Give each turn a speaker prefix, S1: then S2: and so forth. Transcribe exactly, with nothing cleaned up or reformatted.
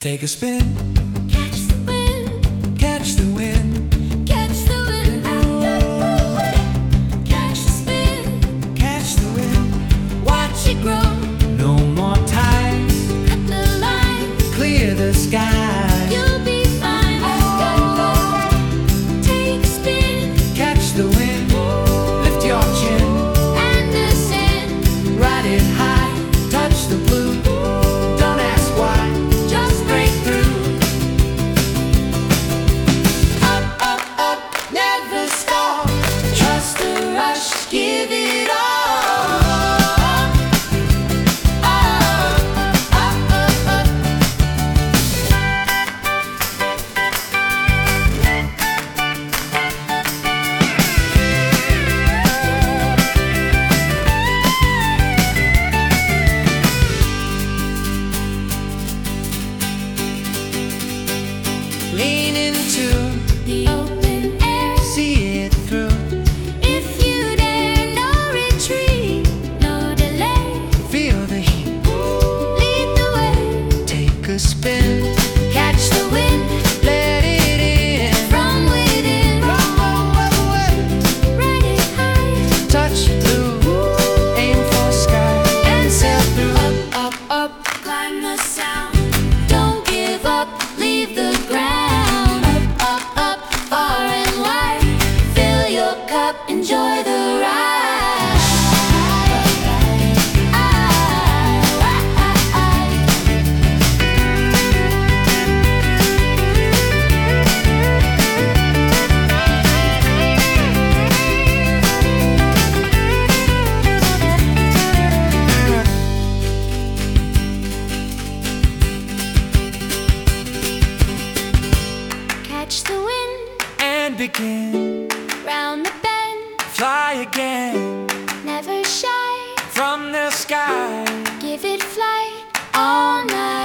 S1: Take a spin,
S2: Catch the wind,
S1: catch the wind,
S2: catch the wind, catch the spin,
S1: catch the wind.
S2: watch it grow,
S1: No more time,
S2: cut the line,
S1: clear the sky.
S2: you'll be fine. Take a spin
S1: Catch the wind, lift your chin,
S2: and ascend,
S1: ride it high, touch the blue. Don't ask why,
S2: just
S1: break through. Up, up, up, never stop.
S2: trust the rush, give it all.
S1: Up, up, up. Lean into,
S2: The open air,
S1: see it through.
S2: if you dare, no retreat, no delay,
S1: Feel the heat,
S2: lead the way.
S1: take a spin,
S2: Catch the wind
S1: let it in.
S2: from within, ride it high,
S1: Touch blue, aim for sky,
S2: and sail
S1: through.
S2: through. Up, up, up, climb the sound. Don't give up, leave the ground. Up, up, up, far and wide. Fill your cup, enjoy the ride. Catch the wind
S1: And begin,
S2: round the bend.
S1: fly again
S2: Never shy,
S1: from the sky.
S2: give it flight all night.